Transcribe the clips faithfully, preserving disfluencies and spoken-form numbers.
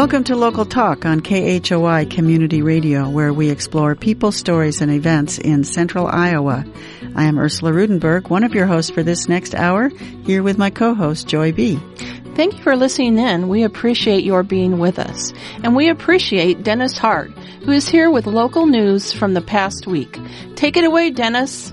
Welcome to Local Talk on K H O I Community Radio, where we explore people, stories, and events in central Iowa. I am Ursula Rudenberg, one of your hosts for this next hour, here with my co-host, Joy B. Thank you for listening in. We appreciate your being with us. And we appreciate Dennis Hart, who is here with local news from the past week. Take it away, Dennis.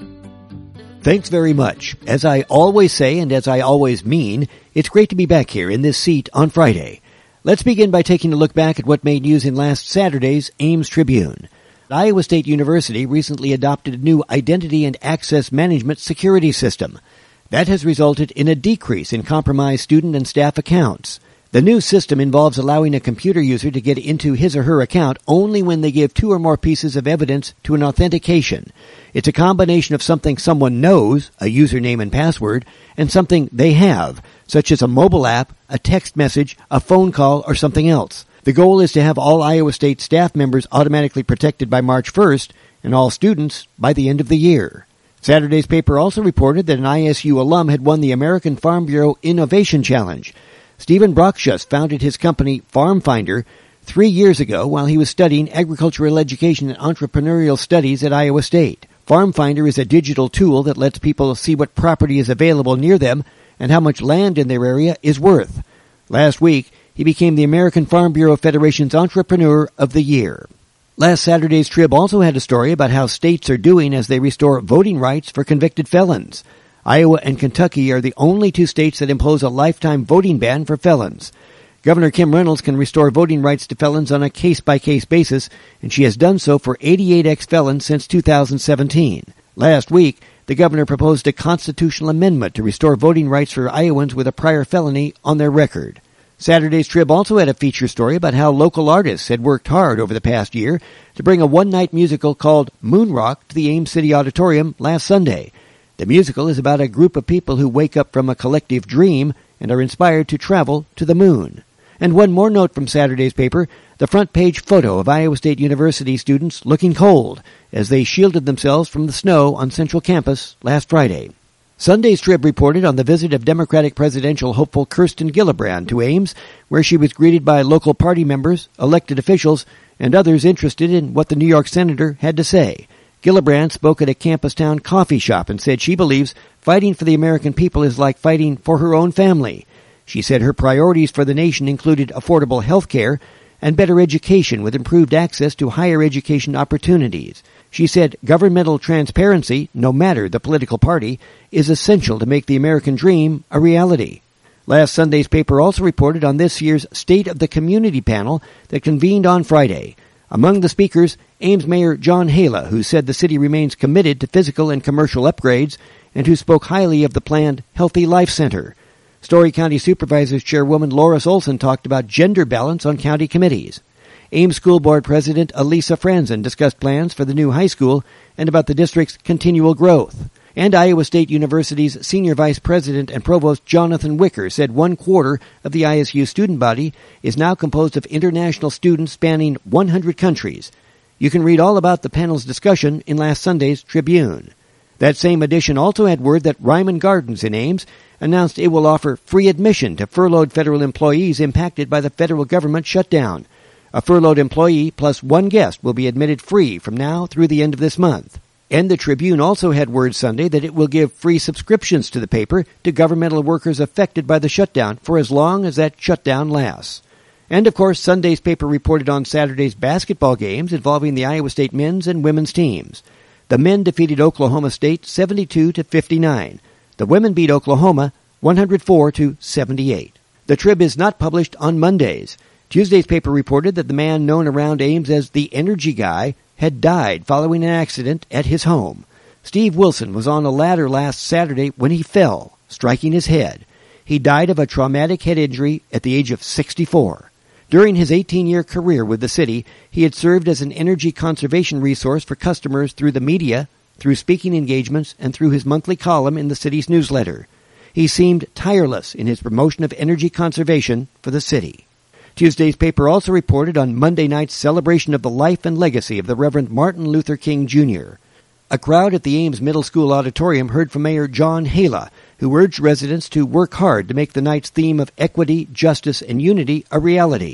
Thanks very much. As I always say, and as I always mean, it's great to be back here in this seat on Friday. Let's begin by taking a look back at what made news in last Saturday's Ames Tribune. Iowa State University recently adopted a new identity and access management security system. That has resulted in a decrease in compromised student and staff accounts. The new system involves allowing a computer user to get into his or her account only when they give two or more pieces of evidence to an authentication. It's a combination of something someone knows, a username and password, and something they have, such as a mobile app, a text message, a phone call, or something else. The goal is to have all Iowa State staff members automatically protected by March first and all students by the end of the year. Saturday's paper also reported that an I S U alum had won the American Farm Bureau Innovation Challenge. Stephen Brockshus founded his company Farm Finder three years ago while he was studying agricultural education and entrepreneurial studies at Iowa State. Farm Finder is a digital tool that lets people see what property is available near them and how much land in their area is worth. Last week, he became the American Farm Bureau Federation's Entrepreneur of the Year. Last Saturday's Trib also had a story about how states are doing as they restore voting rights for convicted felons. Iowa and Kentucky are the only two states that impose a lifetime voting ban for felons. Governor Kim Reynolds can restore voting rights to felons on a case-by-case basis, and she has done so for eighty-eight ex-felons since two thousand seventeen. Last week, the governor proposed a constitutional amendment to restore voting rights for Iowans with a prior felony on their record. Saturday's Trib also had a feature story about how local artists had worked hard over the past year to bring a one-night musical called Moon Rock to the Ames City Auditorium last Sunday. The musical is about a group of people who wake up from a collective dream and are inspired to travel to the moon. And one more note from Saturday's paper, the front page photo of Iowa State University students looking cold as they shielded themselves from the snow on Central Campus last Friday. Sunday's Trib reported on the visit of Democratic presidential hopeful Kirsten Gillibrand to Ames, where she was greeted by local party members, elected officials, and others interested in what the New York senator had to say. Gillibrand spoke at a campus town coffee shop and said she believes fighting for the American people is like fighting for her own family. She said her priorities for the nation included affordable health care and better education with improved access to higher education opportunities. She said governmental transparency, no matter the political party, is essential to make the American dream a reality. Last Sunday's paper also reported on this year's State of the Community panel that convened on Friday. Among the speakers, Ames Mayor John Hala, who said the city remains committed to physical and commercial upgrades, and who spoke highly of the planned Healthy Life Center. Story County Supervisors Chairwoman Loris Olson talked about gender balance on county committees. Ames School Board President Elisa Franzen discussed plans for the new high school and about the district's continual growth. And Iowa State University's Senior Vice President and Provost Jonathan Wicker said one quarter of the I S U student body is now composed of international students spanning one hundred countries. You can read all about the panel's discussion in last Sunday's Tribune. That same edition also had word that Ryman Gardens in Ames announced it will offer free admission to furloughed federal employees impacted by the federal government shutdown. A furloughed employee plus one guest will be admitted free from now through the end of this month. And the Tribune also had word Sunday that it will give free subscriptions to the paper to governmental workers affected by the shutdown for as long as that shutdown lasts. And, of course, Sunday's paper reported on Saturday's basketball games involving the Iowa State men's and women's teams. The men defeated Oklahoma State seventy-two to fifty-nine. The women beat Oklahoma one hundred four to seventy-eight. The Trib is not published on Mondays. Tuesday's paper reported that the man known around Ames as the Energy Guy had died following an accident at his home. Steve Wilson was on a ladder last Saturday when he fell, striking his head. He died of a traumatic head injury at the age of sixty-four. During his eighteen-year career with the city, he had served as an energy conservation resource for customers through the media, through speaking engagements, and through his monthly column in the city's newsletter. He seemed tireless in his promotion of energy conservation for the city. Tuesday's paper also reported on Monday night's celebration of the life and legacy of the Reverend Martin Luther King Junior A crowd at the Ames Middle School auditorium heard from Mayor John Hala, who urged residents to work hard to make the night's theme of equity, justice, and unity a reality.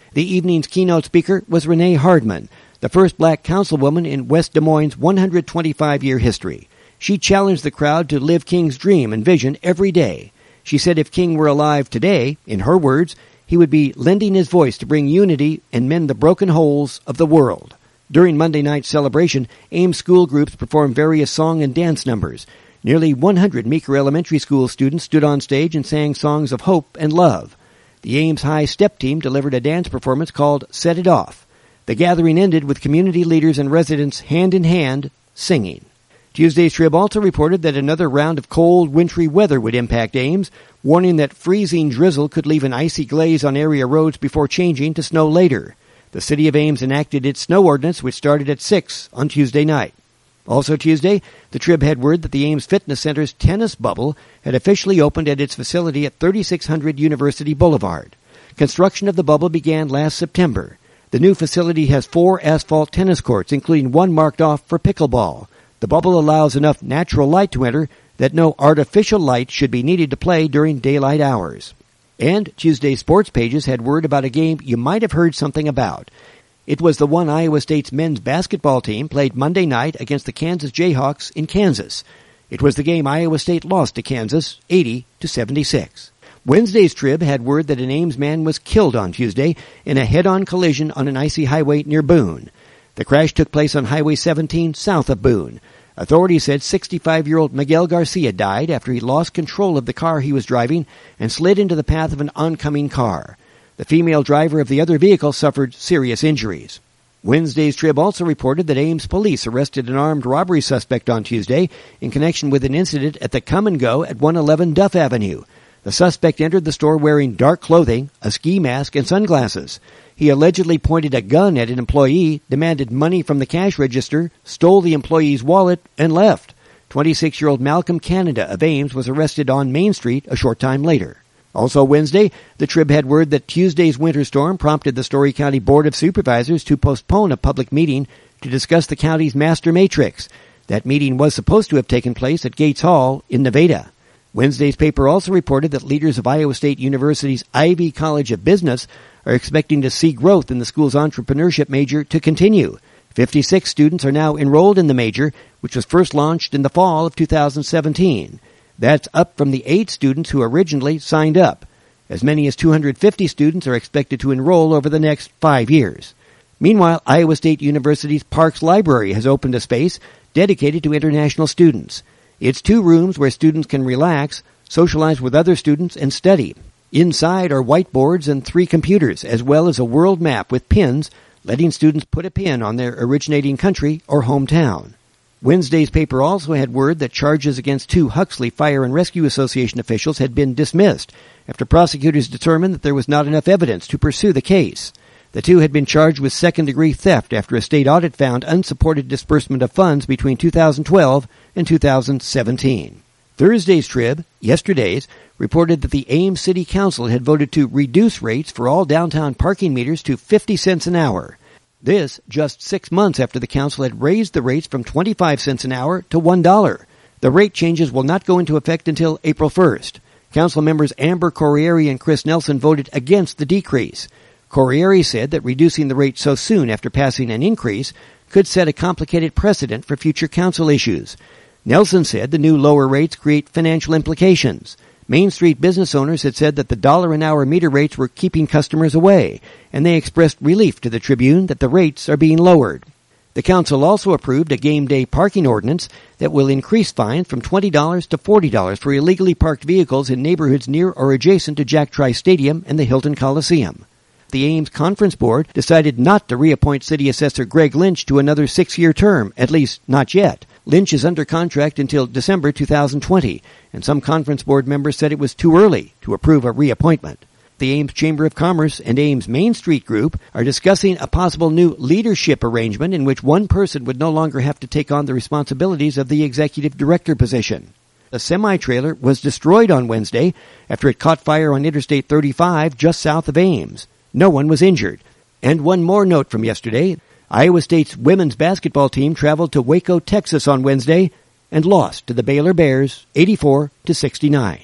The evening's keynote speaker was Renee Hardman, the first black councilwoman in West Des Moines' one hundred twenty-five year history. She challenged the crowd to live King's dream and vision every day. She said if King were alive today, in her words, he would be lending his voice to bring unity and mend the broken holes of the world. During Monday night's celebration, Ames school groups performed various song and dance numbers. Nearly one hundred Meeker Elementary School students stood on stage and sang songs of hope and love. The Ames High Step Team delivered a dance performance called Set It Off. The gathering ended with community leaders and residents hand in hand singing. Tuesday's Trib also reported that another round of cold, wintry weather would impact Ames, warning that freezing drizzle could leave an icy glaze on area roads before changing to snow later. The city of Ames enacted its snow ordinance, which started at six on Tuesday night. Also Tuesday, the Trib had word that the Ames Fitness Center's tennis bubble had officially opened at its facility at thirty-six hundred University Boulevard. Construction of the bubble began last September. The new facility has four asphalt tennis courts, including one marked off for pickleball. The bubble allows enough natural light to enter that no artificial light should be needed to play during daylight hours. And Tuesday's sports pages had word about a game you might have heard something about. It was the one Iowa State's men's basketball team played Monday night against the Kansas Jayhawks in Kansas. It was the game Iowa State lost to Kansas, eighty to seventy-six. Wednesday's Trib had word that an Ames man was killed on Tuesday in a head-on collision on an icy highway near Boone. The crash took place on Highway seventeen south of Boone. Authorities said sixty-five-year-old Miguel Garcia died after he lost control of the car he was driving and slid into the path of an oncoming car. The female driver of the other vehicle suffered serious injuries. Wednesday's Trib also reported that Ames police arrested an armed robbery suspect on Tuesday in connection with an incident at the Come and Go at one eleven Duff Avenue. The suspect entered the store wearing dark clothing, a ski mask, and sunglasses. He allegedly pointed a gun at an employee, demanded money from the cash register, stole the employee's wallet, and left. twenty-six-year-old Malcolm Canada of Ames was arrested on Main Street a short time later. Also Wednesday, the Trib had word that Tuesday's winter storm prompted the Story County Board of Supervisors to postpone a public meeting to discuss the county's master matrix. That meeting was supposed to have taken place at Gates Hall in Nevada. Wednesday's paper also reported that leaders of Iowa State University's Ivy College of Business are expecting to see growth in the school's entrepreneurship major to continue. fifty-six students are now enrolled in the major, which was first launched in the fall of two thousand seventeen. That's up from the eight students who originally signed up. As many as two hundred fifty students are expected to enroll over the next five years. Meanwhile, Iowa State University's Parks Library has opened a space dedicated to international students. It's two rooms where students can relax, socialize with other students, and study. Inside are whiteboards and three computers, as well as a world map with pins, letting students put a pin on their originating country or hometown. Wednesday's paper also had word that charges against two Huxley Fire and Rescue Association officials had been dismissed after prosecutors determined that there was not enough evidence to pursue the case. The two had been charged with second-degree theft after a state audit found unsupported disbursement of funds between two thousand twelve and two thousand seventeen. Thursday's Trib, yesterday's, reported that the Ames City Council had voted to reduce rates for all downtown parking meters to fifty cents an hour. This just six months after the council had raised the rates from twenty-five cents an hour to one dollar. The rate changes will not go into effect until April first. Council members Amber Corriere and Chris Nelson voted against the decrease. Corriere said that reducing the rate so soon after passing an increase could set a complicated precedent for future council issues. Nelson said the new lower rates create financial implications. Main Street business owners had said that the dollar an hour meter rates were keeping customers away, and they expressed relief to the Tribune that the rates are being lowered. The council also approved a game day parking ordinance that will increase fines from twenty dollars to forty dollars for illegally parked vehicles in neighborhoods near or adjacent to Jack Trice Stadium and the Hilton Coliseum. The Ames Conference Board decided not to reappoint City Assessor Greg Lynch to another six-year term, at least not yet. Lynch is under contract until December two thousand twenty, and some Conference Board members said it was too early to approve a reappointment. The Ames Chamber of Commerce and Ames Main Street Group are discussing a possible new leadership arrangement in which one person would no longer have to take on the responsibilities of the executive director position. A semi-trailer was destroyed on Wednesday after it caught fire on Interstate thirty-five just south of Ames. No one was injured. And one more note from yesterday. Iowa State's women's basketball team traveled to Waco, Texas on Wednesday and lost to the Baylor Bears eighty-four to sixty-nine.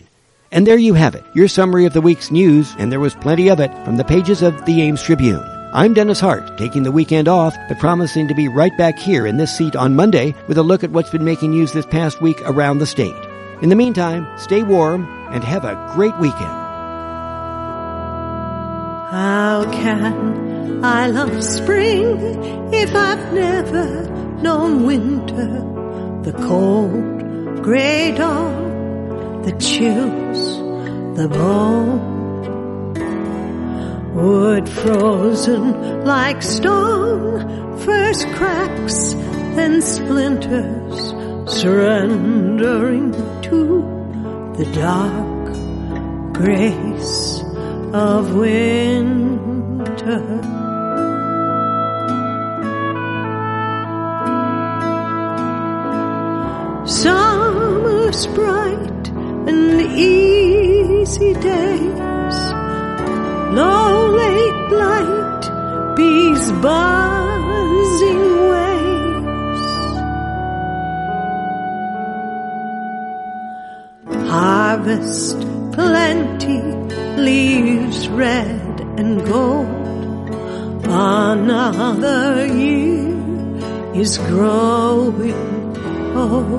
And there you have it, your summary of the week's news, and there was plenty of it from the pages of the Ames Tribune. I'm Dennis Hart, taking the weekend off, but promising to be right back here in this seat on Monday with a look at what's been making news this past week around the state. In the meantime, stay warm and have a great weekend. How can I love spring if I've never known winter? The cold, gray dawn, the chills, the bone. Wood frozen like stone, first cracks, then splinters, surrendering to the dark grace of winter. Summer's bright and easy days, low late light, bees buzzing waves. Harvest plenty, leaves red and gold. Another year is growing old.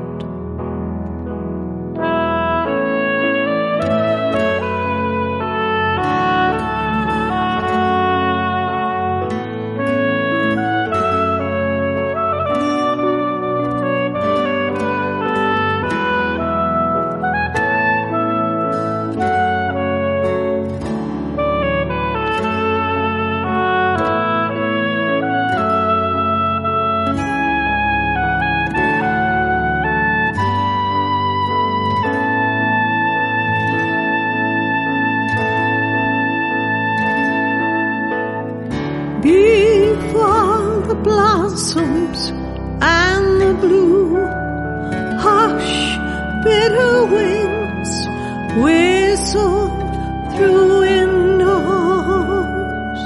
Before the blossoms and the blue, hush, bitter winds whistle through windows.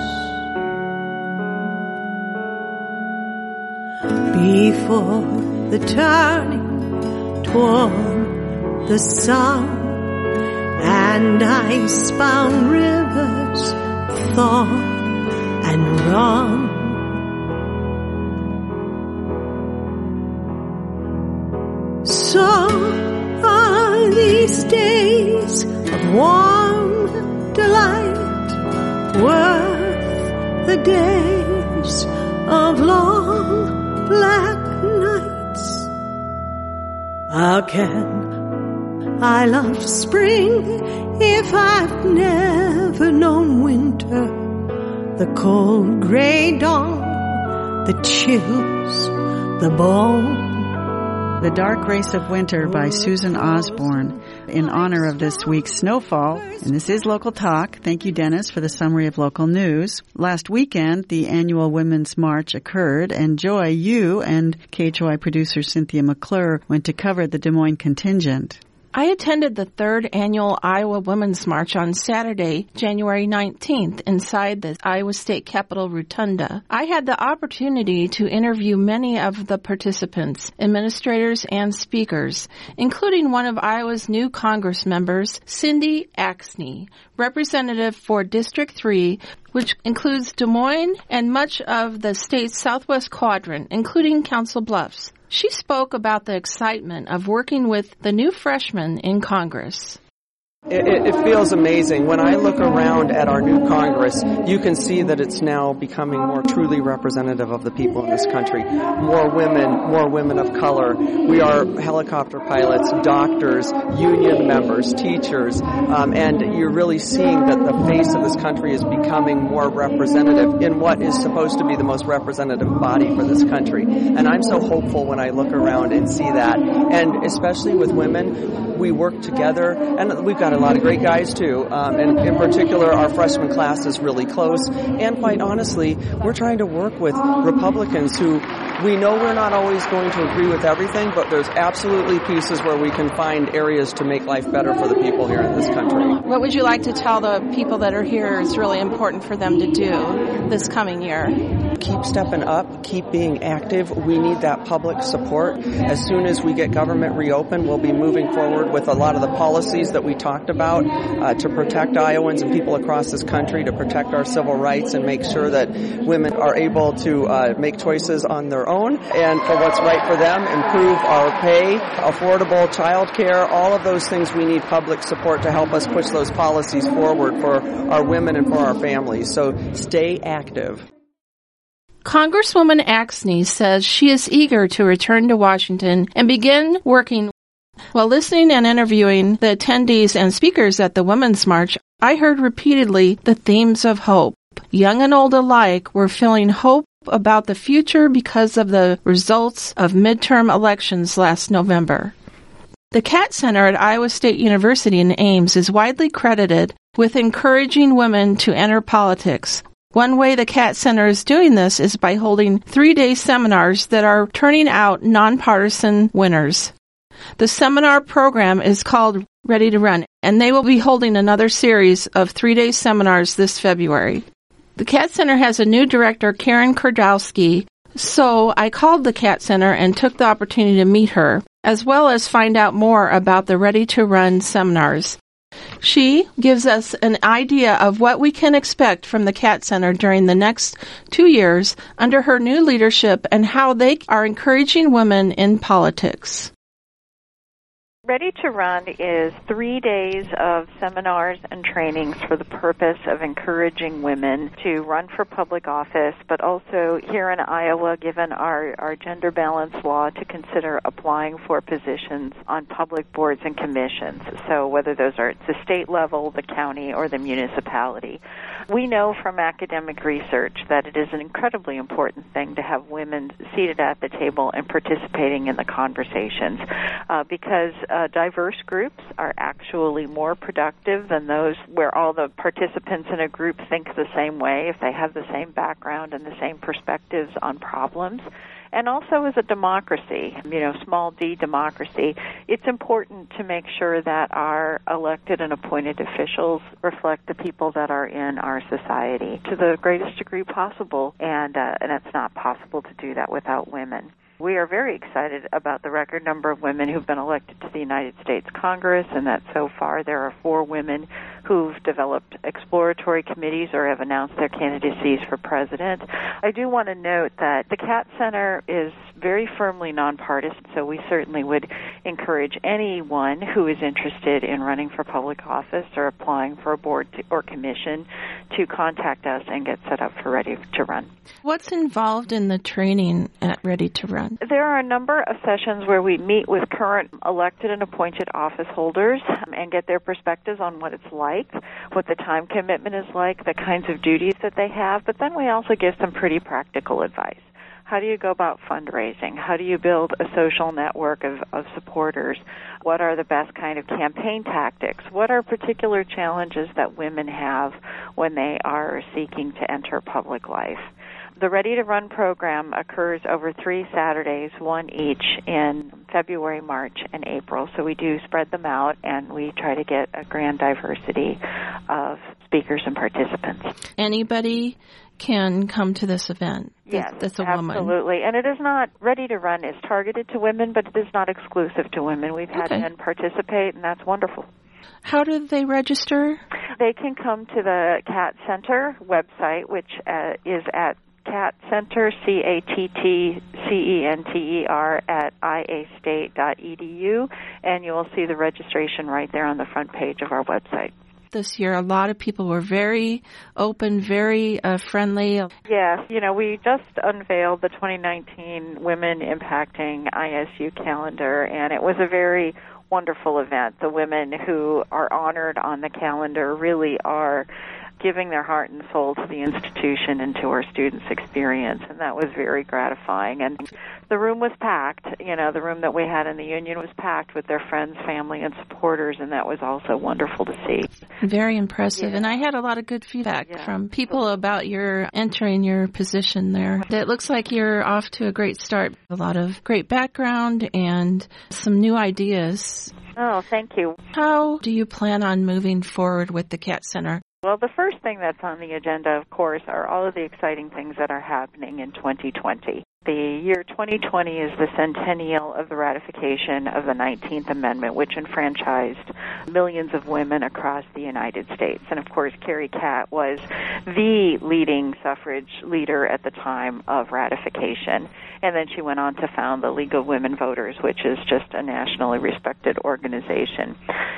Before the turning toward the sun, and ice-bound rivers thaw and run. So are these days of warm delight worth the days of long black nights? How can I love spring if I've never known winter? The cold gray dawn, the chills, the bone. The Dark Race of Winter by Susan Osborne in honor of this week's snowfall. And this is Local Talk. Thank you, Dennis, for the summary of local news. Last weekend, the annual Women's March occurred, and Joy, you and K H O I producer Cynthia McClure went to cover the Des Moines contingent. I attended the third annual Iowa Women's March on Saturday, January nineteenth, inside the Iowa State Capitol Rotunda. I had the opportunity to interview many of the participants, administrators, and speakers, including one of Iowa's new Congress members, Cindy Axne, representative for District three, which includes Des Moines and much of the state's southwest quadrant, including Council Bluffs. She spoke about the excitement of working with the new freshmen in Congress. It, it feels amazing. When I look around at our new Congress, you can see that it's now becoming more truly representative of the people in this country. More women, more women of color. We are helicopter pilots, doctors, union members, teachers, um, and you're really seeing that the face of this country is becoming more representative in what is supposed to be the most representative body for this country. And I'm so hopeful when I look around and see that. And especially with women, we work together, and we've got a lot of great guys too, um, and in particular our freshman class is really close, and quite honestly we're trying to work with Republicans who We know we're not always going to agree with everything, but there's absolutely pieces where we can find areas to make life better for the people here in this country. What would you like to tell the people that are here is really important for them to do this coming year? Keep stepping up, keep being active. We need that public support. As soon as we get government reopened, we'll be moving forward with a lot of the policies that we talked about uh, to protect Iowans and people across this country, to protect our civil rights and make sure that women are able to uh, make choices on their own and for what's right for them, improve our pay, affordable child care, all of those things. We need public support to help us push those policies forward for our women and for our families. So stay active. Congresswoman Axne says she is eager to return to Washington and begin working. While listening and interviewing the attendees and speakers at the Women's March, I heard repeatedly the themes of hope. Young and old alike were feeling hope about the future because of the results of midterm elections last November. The Catt Center at Iowa State University in Ames is widely credited with encouraging women to enter politics. One way the Catt Center is doing this is by holding three-day seminars that are turning out nonpartisan winners. The seminar program is called Ready to Run, and they will be holding another series of three-day seminars this February. The Catt Center has a new director, Karen Kordowski, so I called the Catt Center and took the opportunity to meet her, as well as find out more about the Ready to Run seminars. She gives us an idea of what we can expect from the Catt Center during the next two years under her new leadership and how they are encouraging women in politics. Ready to Run is three days of seminars and trainings for the purpose of encouraging women to run for public office, but also here in Iowa, given our, our gender balance law, to consider applying for positions on public boards and commissions. So whether those are at the state level, the county, or the municipality. We know from academic research that it is an incredibly important thing to have women seated at the table and participating in the conversations uh, because Uh, diverse groups are actually more productive than those where all the participants in a group think the same way, if they have the same background and the same perspectives on problems. And also as a democracy, you know, small d democracy, it's important to make sure that our elected and appointed officials reflect the people that are in our society to the greatest degree possible, and, uh, and it's not possible to do that without women. We are very excited about the record number of women who've been elected to the United States Congress, and that so far there are four women who've developed exploratory committees or have announced their candidacies for president. I do want to note that the Catt Center is very firmly nonpartisan, so we certainly would encourage anyone who is interested in running for public office or applying for a board to, or commission to contact us and get set up for Ready to Run. What's involved in the training at Ready to Run? There are a number of sessions where we meet with current elected and appointed office holders and get their perspectives on what it's like, what the time commitment is like, the kinds of duties that they have, but then we also give some pretty practical advice. How do you go about fundraising? How do you build a social network of, of supporters? What are the best kind of campaign tactics? What are particular challenges that women have when they are seeking to enter public life? The Ready to Run program occurs over three Saturdays, one each in February, March, and April. So we do spread them out, and we try to get a grand diversity of speakers and participants. Anybody can come to this event. Yes, that's a absolutely. woman. Absolutely. And it is not, Ready to Run is targeted to women, but it is not exclusive to women. We've had okay. men participate, and that's wonderful. How do they register? They can come to the Catt Center website, which uh, is at Catt Center, C A T T C E N T E R, at I A state dot E D U, and you will see the registration right there on the front page of our website. This year, a lot of people were very open, very uh, friendly. Yes, you know, we just unveiled the twenty nineteen Women Impacting I S U calendar, and it was a very wonderful event. The women who are honored on the calendar really are giving their heart and soul to the institution and to our students' experience, and that was very gratifying. And the room was packed. You know, the room that we had in the Union was packed with their friends, family, and supporters, and that was also wonderful to see. Very impressive. Yeah. And I had a lot of good feedback yeah. from people about your entering your position there. It looks like you're off to a great start. A lot of great background and some new ideas. Oh, thank you. How do you plan on moving forward with the Cat Center? Well, the first thing that's on the agenda, of course, are all of the exciting things that are happening in twenty twenty. The year twenty twenty is the centennial of the ratification of the nineteenth Amendment, which enfranchised millions of women across the United States. And, of course, Carrie Catt was the leading suffrage leader at the time of ratification. And then she went on to found the League of Women Voters, which is just a nationally respected organization.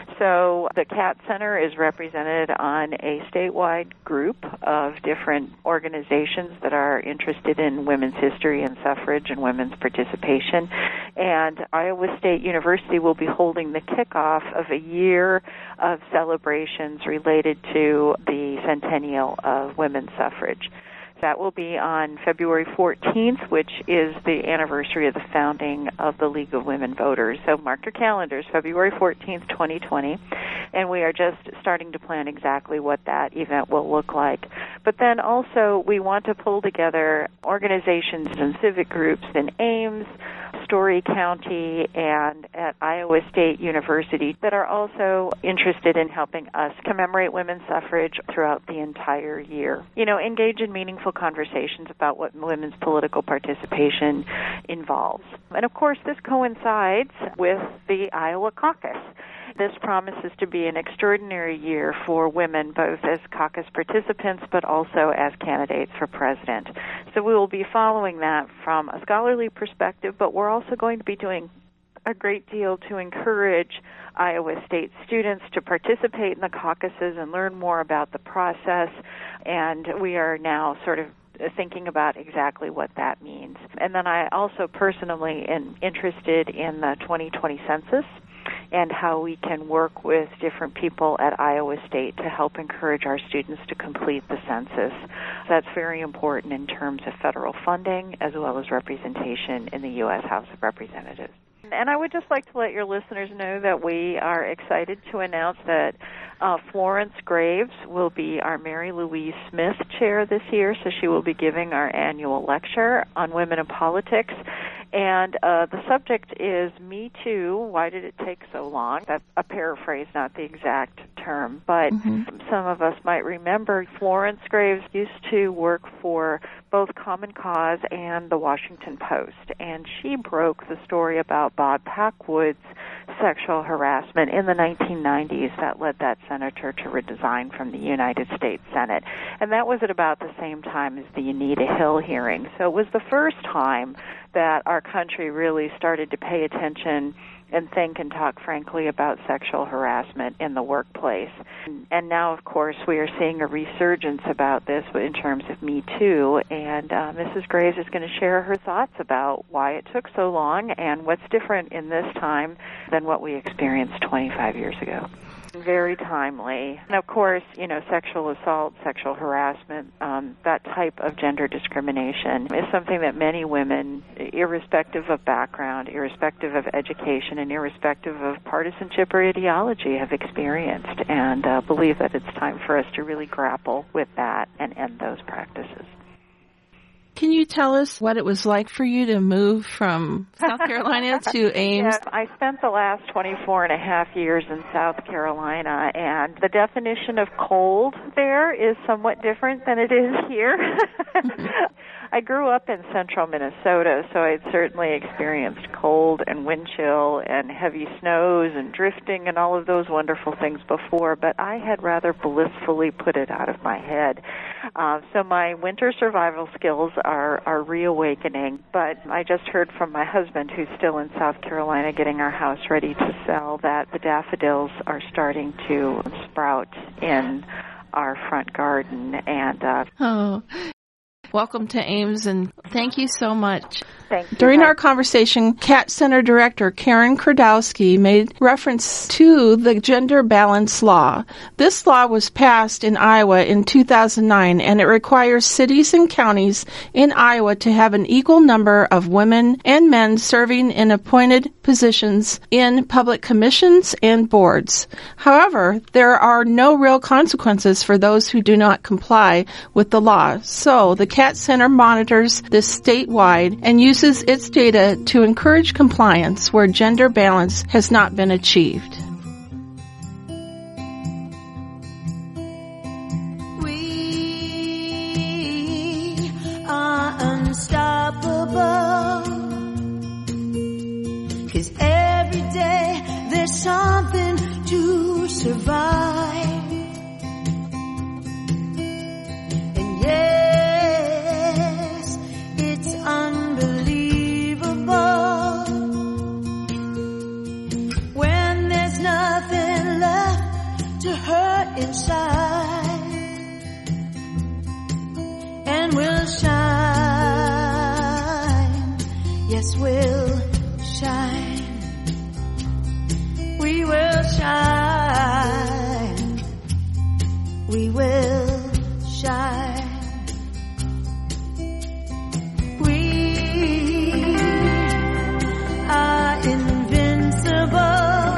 So the Catt Center is represented on a statewide group of different organizations that are interested in women's history and suffrage and women's participation. And Iowa State University will be holding the kickoff of a year of celebrations related to the centennial of women's suffrage. That will be on February fourteenth, which is the anniversary of the founding of the League of Women Voters. So mark your calendars, February fourteenth, twenty twenty, and we are just starting to plan exactly what that event will look like. But then also we want to pull together organizations and civic groups in Ames, Story County, and at Iowa State University that are also interested in helping us commemorate women's suffrage throughout the entire year. You know, engage in meaningful conversations about what women's political participation involves. And of course, this coincides with the Iowa caucus. This promises to be an extraordinary year for women, both as caucus participants but also as candidates for president. So we will be following that from a scholarly perspective, but we're also going to be doing a great deal to encourage Iowa State students to participate in the caucuses and learn more about the process. And we are now sort of thinking about exactly what that means. And then I also personally am interested in the twenty twenty census and how we can work with different people at Iowa State to help encourage our students to complete the census. That's very important in terms of federal funding as well as representation in the U S House of Representatives. And I would just like to let your listeners know that we are excited to announce that uh, Florence Graves will be our Mary Louise Smith Chair this year, so she will be giving our annual lecture on women in politics. And uh, the subject is Me Too, Why Did It Take So Long? That's a paraphrase, not the exact term. But mm-hmm. some of us might remember Florence Graves used to work for both Common Cause and the Washington Post. And she broke the story about Bob Packwood's sexual harassment in the nineteen nineties that led that senator to resign from the United States Senate. And that was at about the same time as the Anita Hill hearing. So it was the first time that our country really started to pay attention and think and talk frankly about sexual harassment in the workplace. And now, of course, we are seeing a resurgence about this in terms of Me Too, and uh, Missus Graves is going to share her thoughts about why it took so long and what's different in this time than what we experienced twenty-five years ago. Very timely. And of course, you know, sexual assault, sexual harassment, um, that type of gender discrimination is something that many women, irrespective of background, irrespective of education, and irrespective of partisanship or ideology, have experienced, and uh, believe that it's time for us to really grapple with that and end those practices. Can you tell us what it was like for you to move from South Carolina to Ames? Yeah, I spent the last twenty-four and a half years in South Carolina, and the definition of cold there is somewhat different than it is here. I grew up in central Minnesota, so I'd certainly experienced cold and wind chill and heavy snows and drifting and all of those wonderful things before, but I had rather blissfully put it out of my head. Uh, so my winter survival skills are, are reawakening, but I just heard from my husband, who's still in South Carolina getting our house ready to sell, that the daffodils are starting to sprout in our front garden. And uh, oh. Welcome to Ames, and thank you so much. Thank you. During our conversation, C A T Center Director Karen Kradowski made reference to the gender balance law. This law was passed in Iowa in two thousand nine, and it requires cities and counties in Iowa to have an equal number of women and men serving in appointed positions in public commissions and boards. However, there are no real consequences for those who do not comply with the law. So the C A T Center monitors this statewide and uses its data to encourage compliance where gender balance has not been achieved. We are unstoppable, 'cause every day there's something to survive. And yes, it's unbelievable when there's nothing left to hurt inside. And we'll shine, yes, we'll shine. We will shine, we will shine. We are invincible,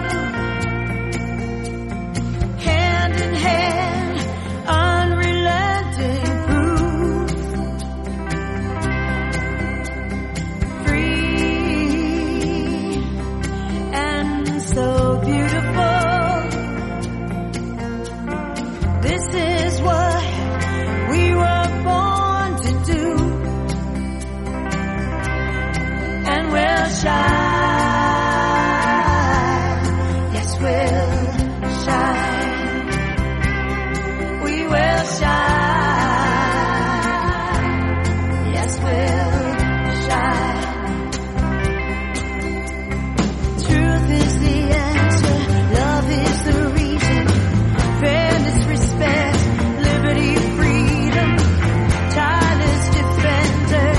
hand in hand, unrelenting proof, free and so beautiful. This is what we were born to do, and we'll shine, yes, we'll shine, we will shine, yes, we'll shine. Truth is the answer, love is the reason, fairness, respect, liberty, freedom, tireless defenders,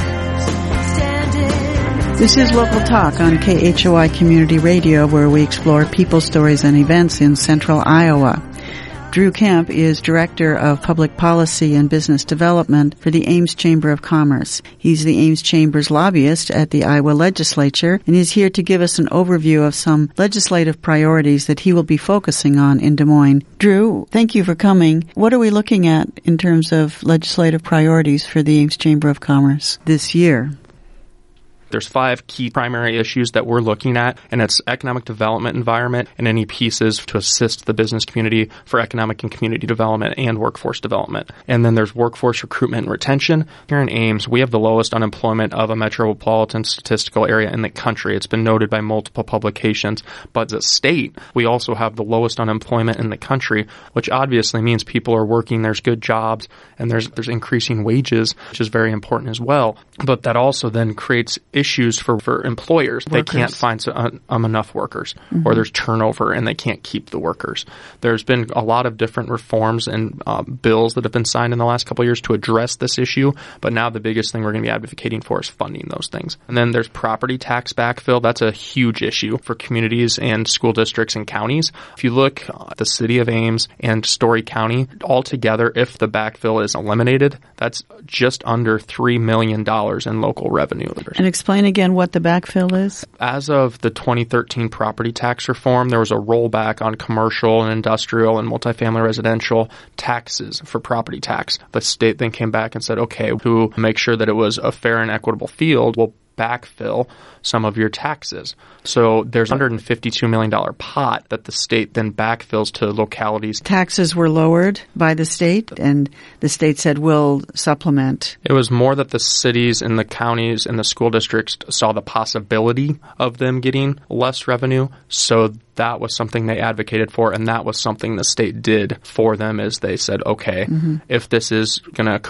standing. This is Local Talk on K H O I Community Radio, where we explore people, stories, and events in central Iowa. Drew Kemp is Director of Public Policy and Business Development for the Ames Chamber of Commerce. He's the Ames Chamber's lobbyist at the Iowa Legislature, and he's here to give us an overview of some legislative priorities that he will be focusing on in Des Moines. Drew, thank you for coming. What are we looking at in terms of legislative priorities for the Ames Chamber of Commerce this year? There's five key primary issues that we're looking at, and it's economic development environment and any pieces to assist the business community for economic and community development and workforce development. And then there's workforce recruitment and retention. Here in Ames, we have the lowest unemployment of a metropolitan statistical area in the country. It's been noted by multiple publications. But as a state, we also have the lowest unemployment in the country, which obviously means people are working, there's good jobs, and there's there's increasing wages, which is very important as well. But that also then creates issues for, for employers. Workers. They can't find um, enough workers, mm-hmm. or there's turnover and they can't keep the workers. There's been a lot of different reforms and uh, bills that have been signed in the last couple of years to address this issue, but now the biggest thing we're going to be advocating for is funding those things. And then there's property tax backfill. That's a huge issue for communities and school districts and counties. If you look at the city of Ames and Story County, altogether, if the backfill is eliminated, that's just under three million dollars in local revenue. And explain again what the backfill is. As of the twenty thirteen property tax reform, there was a rollback on commercial and industrial and multifamily residential taxes for property tax. The state then came back and said, okay, to make sure that it was a fair and equitable field, we'll backfill some of your taxes. So there's a one hundred fifty-two million dollars pot that the state then backfills to localities. Taxes were lowered by the state, and the state said we'll supplement. It was more that the cities and the counties and the school districts saw the possibility of them getting less revenue, so that was something they advocated for, and that was something the state did for them, is they said, okay, mm-hmm. if this is going to occur,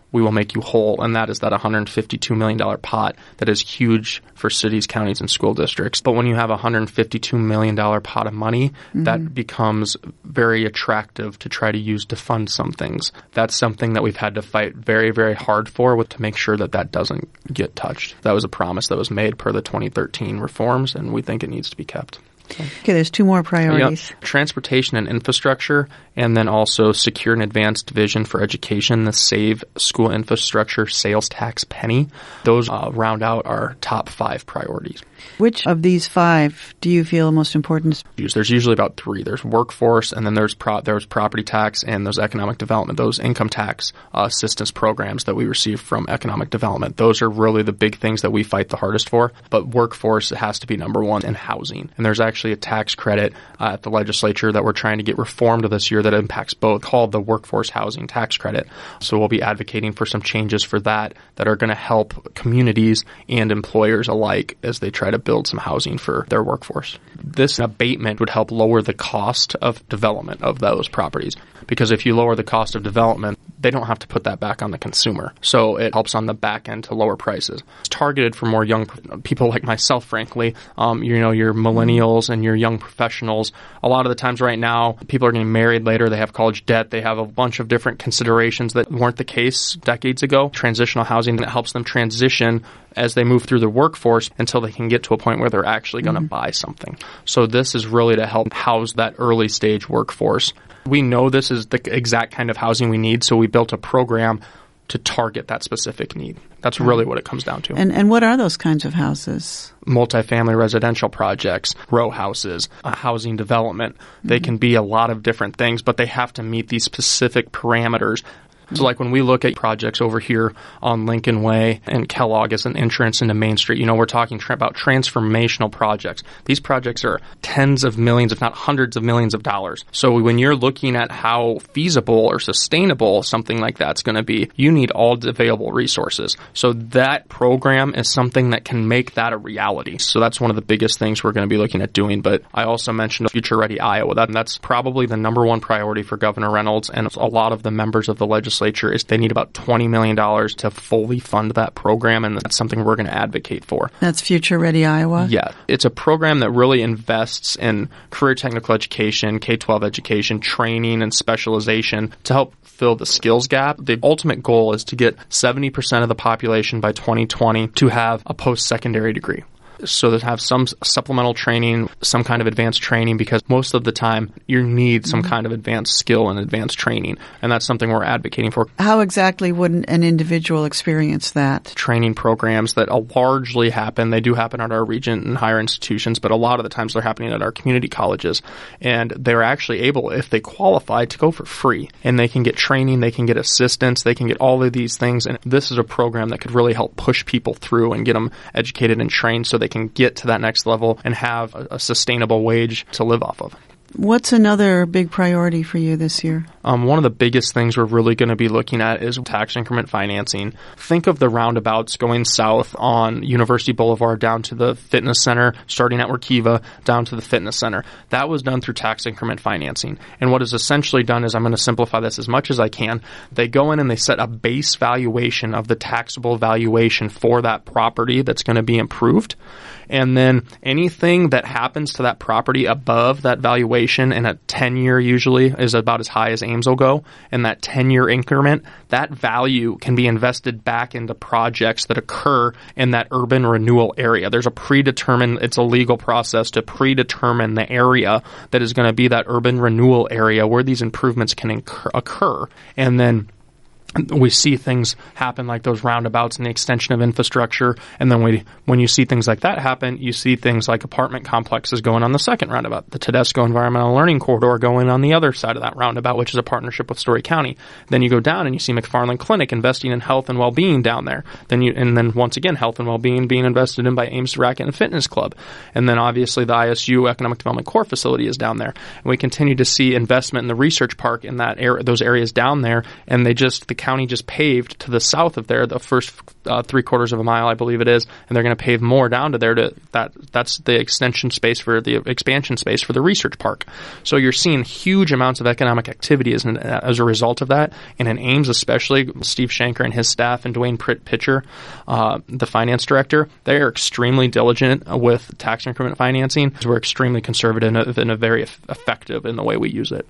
we will make you whole, and that is that one hundred fifty-two million dollars pot that is huge for cities, counties, and school districts. But when you have a one hundred fifty-two million dollars pot of money, mm-hmm. that becomes very attractive to try to use to fund some things. That's something that we've had to fight very, very hard for with to make sure that that doesn't get touched. That was a promise that was made per the twenty thirteen reforms, and we think it needs to be kept. Okay, there's two more priorities. Yep. Transportation and infrastructure, and then also secure and advanced vision for education, the SAVE school infrastructure sales tax penny. Those uh, round out our top five priorities. Which of these five do you feel most important? There's usually about three. There's workforce, and then there's pro- there's property tax, and there's economic development, those income tax uh, assistance programs that we receive from economic development. Those are really the big things that we fight the hardest for. But workforce has to be number one, and housing. And there's actually a tax credit uh, at the legislature that we're trying to get reformed this year that impacts both, called the workforce housing tax credit. So we'll be advocating for some changes for that that are going to help communities and employers alike as they try to build some housing for their workforce. This abatement would help lower the cost of development of those properties, because if you lower the cost of development, they don't have to put that back on the consumer. So it helps on the back end to lower prices. It's targeted for more young people like myself, frankly. Um, you know, your millennials and your young professionals. A lot of the times right now, people are getting married later. They have college debt. They have a bunch of different considerations that weren't the case decades ago. Transitional housing that helps them transition as they move through the workforce until they can get to a point where they're actually going to mm-hmm. buy something. So this is really to help house that early stage workforce. We know this is the exact kind of housing we need, so we built a program to target that specific need. That's really what it comes down to. And and what are those kinds of houses? Multifamily residential projects, row houses, uh, housing development. Mm-hmm. They can be a lot of different things, but they have to meet these specific parameters. So like when we look at projects over here on Lincoln Way and Kellogg as an entrance into Main Street, you know, we're talking tra- about transformational projects. These projects are tens of millions, if not hundreds of millions of dollars. So when you're looking at how feasible or sustainable something like that's going to be, you need all available resources. So that program is something that can make that a reality. So that's one of the biggest things we're going to be looking at doing. But I also mentioned Future Ready Iowa. That, that's probably the number one priority for Governor Reynolds and a lot of the members of the legislature. Is they need about twenty million dollars to fully fund that program, and that's something we're going to advocate for. That's Future Ready Iowa? Yeah. It's a program that really invests in career technical education, K twelve education, training, and specialization to help fill the skills gap. The ultimate goal is to get seventy percent of the population by twenty twenty to have a post-secondary degree. So to have some supplemental training, some kind of advanced training, because most of the time you need some kind of advanced skill and advanced training. And that's something we're advocating for. How exactly would an individual experience that? Training programs that largely happen. They do happen at our Regent and higher institutions, but a lot of the times they're happening at our community colleges. And they're actually able, if they qualify, to go for free. And they can get training, they can get assistance, they can get all of these things. And this is a program that could really help push people through and get them educated and trained so they can get to that next level and have a, a sustainable wage to live off of. What's another big priority for you this year? Um, one of the biggest things we're really going to be looking at is tax increment financing. Think of the roundabouts going south on University Boulevard down to the fitness center, starting at Workiva, down to the fitness center. That was done through tax increment financing. And what is essentially done is, I'm going to simplify this as much as I can, they go in and they set a base valuation of the taxable valuation for that property that's going to be improved. And then anything that happens to that property above that valuation in a ten-year usually is about as high as Ames will go. In that ten-year increment, that value can be invested back into projects that occur in that urban renewal area. There's a predetermined, it's a legal process to predetermine the area that is going to be that urban renewal area where these improvements can incur, occur. And then we see things happen like those roundabouts and the extension of infrastructure. And then we, when you see things like that happen, you see things like apartment complexes going on the second roundabout, the Tedesco Environmental Learning Corridor going on the other side of that roundabout, which is a partnership with Story County. Then you go down and you see McFarland Clinic investing in health and well-being down there. Then you, and then once again, health and well-being being invested in by Ames Racket and Fitness Club. And then obviously the I S U Economic Development Core facility is down there. And we continue to see investment in the research park in that area, those areas down there. And they just, the county just paved to the south of there, the first uh, three quarters of a mile, I believe it is, and they're going to pave more down to there. To that, that's the extension space for the expansion space for the research park. So you're seeing huge amounts of economic activity as, an, as a result of that. And in Ames, especially, Steve Shanker and his staff and Dwayne Pitcher, uh, the finance director, they are extremely diligent with tax increment financing. We're extremely conservative and very effective in the way we use it.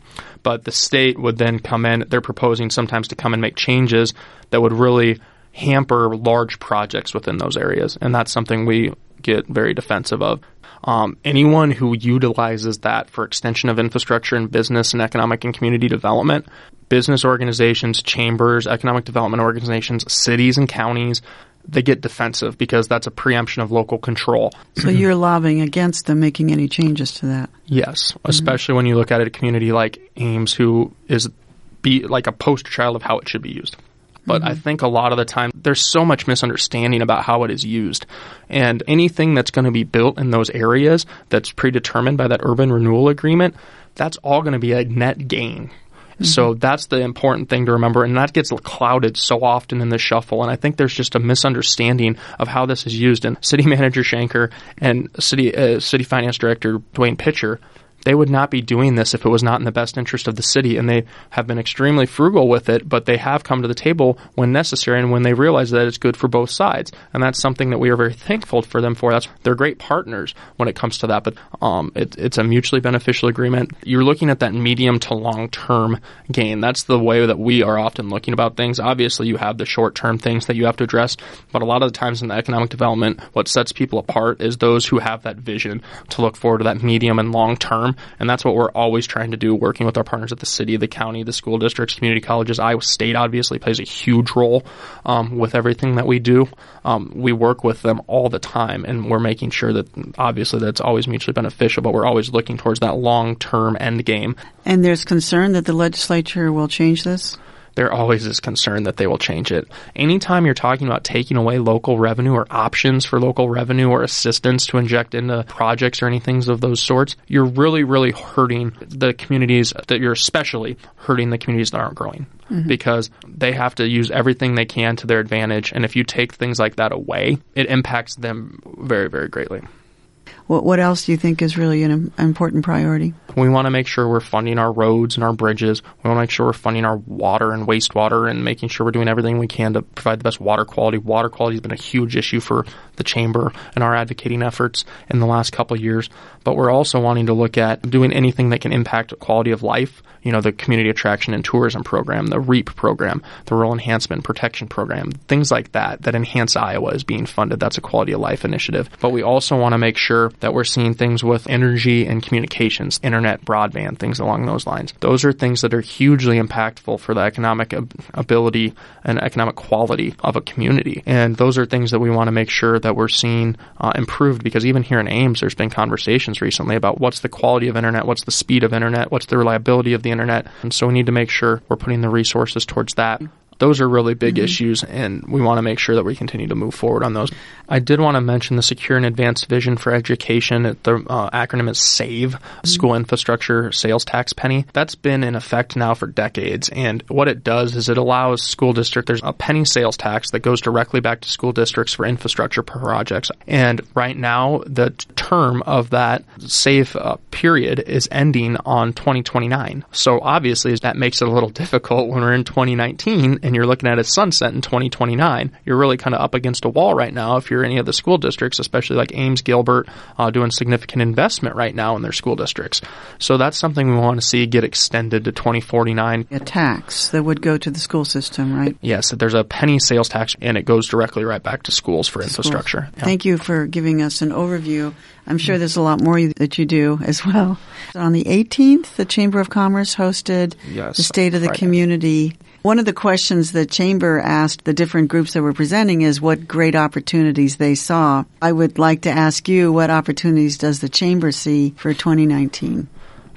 But the state would then come in, they're proposing sometimes to come and make changes that would really hamper large projects within those areas. And that's something we get very defensive of. Um, anyone who utilizes that for extension of infrastructure and business and economic and community development, business organizations, chambers, economic development organizations, cities and counties, they get defensive because that's a preemption of local control. So you're lobbying against them making any changes to that? Yes, mm-hmm. especially when you look at a community like Ames, who is be like a poster child of how it should be used. But mm-hmm. I think a lot of the time there's so much misunderstanding about how it is used. And anything that's going to be built in those areas that's predetermined by that urban renewal agreement, that's all going to be a net gain. Mm-hmm. So that's the important thing to remember, and that gets clouded so often in the shuffle. And I think there's just a misunderstanding of how this is used. And City Manager Shanker and City uh, City Finance Director Dwayne Pitcher, they would not be doing this if it was not in the best interest of the city, and they have been extremely frugal with it, but they have come to the table when necessary and when they realize that it's good for both sides. And that's something that we are very thankful for them for. That's, they're great partners when it comes to that, but um, it, it's a mutually beneficial agreement. You're looking at that medium to long-term gain. That's the way that we are often looking about things. Obviously, you have the short-term things that you have to address, but a lot of the times in the economic development, what sets people apart is those who have that vision to look forward to that medium and long-term. And that's what we're always trying to do, working with our partners at the city, the county, the school districts, community colleges. Iowa State obviously plays a huge role um, with everything that we do. Um, we work with them all the time, and we're making sure that obviously that's always mutually beneficial, but we're always looking towards that long-term end game. And there's concern that the legislature will change this? There always is concern that they will change it. Anytime you're talking about taking away local revenue or options for local revenue or assistance to inject into projects or anything of those sorts, you're really, really hurting the communities that you're especially hurting the communities that aren't growing. Mm-hmm. Because they have to use everything they can to their advantage. And if you take things like that away, it impacts them very, very greatly. What, what else do you think is really an important priority? We want to make sure we're funding our roads and our bridges. We want to make sure we're funding our water and wastewater and making sure we're doing everything we can to provide the best water quality. Water quality has been a huge issue for the chamber and our advocating efforts in the last couple of years. But we're also wanting to look at doing anything that can impact quality of life. You know, the Community Attraction and Tourism Program, the REAP program, the Rural Enhancement Protection Program, things like that, that Enhance Iowa is being funded. That's a quality of life initiative. But we also want to make sure that we're seeing things with energy and communications, internet, broadband, things along those lines. Those are things that are hugely impactful for the economic ab- ability and economic quality of a community. And those are things that we want to make sure that we're seeing uh, improved, because even here in Ames, there's been conversations recently about what's the quality of internet, what's the speed of internet, what's the reliability of the internet. And so we need to make sure we're putting the resources towards that. Those are really big mm-hmm. issues, and we want to make sure that we continue to move forward on those. I did want to mention the Secure and Advanced Vision for Education. The uh, acronym is SAVE, mm-hmm. School Infrastructure Sales Tax Penny. That's been in effect now for decades, and what it does is it allows school districts, there's a penny sales tax that goes directly back to school districts for infrastructure projects. And right now, the term of that SAVE uh, period is ending on twenty twenty-nine. So obviously, that makes it a little difficult when we're in twenty nineteen and you're looking at a sunset in twenty twenty-nine. You're really kind of up against a wall right now if you're any of the school districts, especially like Ames, Gilbert, uh, doing significant investment right now in their school districts. So that's something we want to see get extended to twenty forty-nine. A tax that would go to the school system, right? Yes, there's a penny sales tax, and it goes directly right back to schools for schools. infrastructure. Yeah. Thank you for giving us an overview. I'm sure there's a lot more that you do as well. On the eighteenth, the Chamber of Commerce hosted yes, the State of the Friday. Community. One of the questions the Chamber asked the different groups that were presenting is what great opportunities they saw. I would like to ask you, what opportunities does the Chamber see for twenty nineteen?